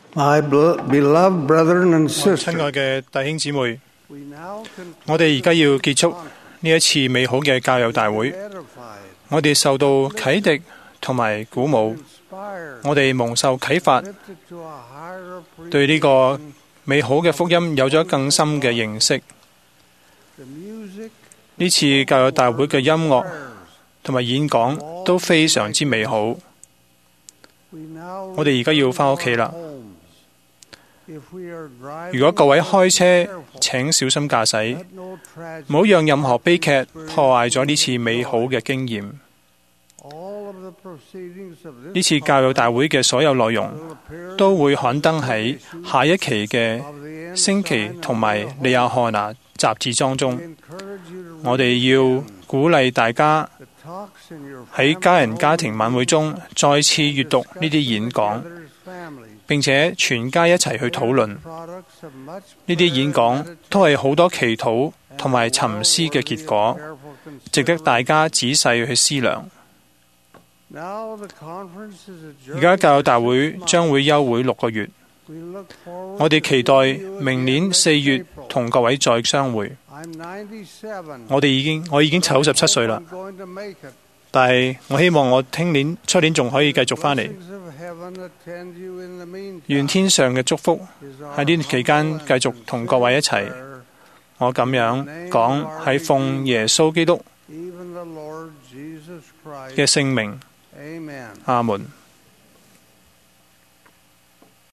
My beloved brethren and 親愛 sisters, 嘅弟兄姊妹， we now conclude 我哋而家要結束呢一次美好嘅教友大會。 edified, 我哋受到啟迪同埋鼓舞， inspired, 我哋蒙受啟發， lifted to a higher 對呢個 appreciation. 美好嘅福音有咗更深嘅認識。 The music, 呢次教友大會嘅音樂 prayers. 同埋演講都非常之美好。 We now 我哋而家要返屋企啦。 homes. If we are driving, 如果各位開車，請小心駕駛， let no tragedy. 唔好讓任何悲劇破壞咗呢次美好嘅經驗。 All of the proceedings of 呢 this 次教友大會嘅所有內容 will appear 都會刊登喺下一期嘅 of the 星期 Ensign 同埋 of the 利亞漢拿雜誌當 We 中。 encourage you to 我哋要鼓勵大家 the talks in your 喺家人 family 家庭晚會中再次閱讀呢啲演講， others' families. 並且全家一齊去討論。 Products of much 呢啲演講都係好多祈禱同埋沉思嘅結果， careful 值得大家仔細去思量。 Now the conference is 而家 adjourned. 教友大會將會休會6個月， We look forward 我哋 to 期待 seeing you 明年 again 4 next 月 April. 同各位再相會。 I'm 97. 我已經97歲啦， I'm going to make it. 但係我希望我出年仲可以繼續返嚟。 Blessings of heaven attend you in the meantime. 願天上嘅祝福 Is our 喺呢期間繼續同各位一齊。 prayer. 我咁樣講係奉耶穌基督 Even the Lord Jesus Christ. 嘅聖名， Amen. 阿門。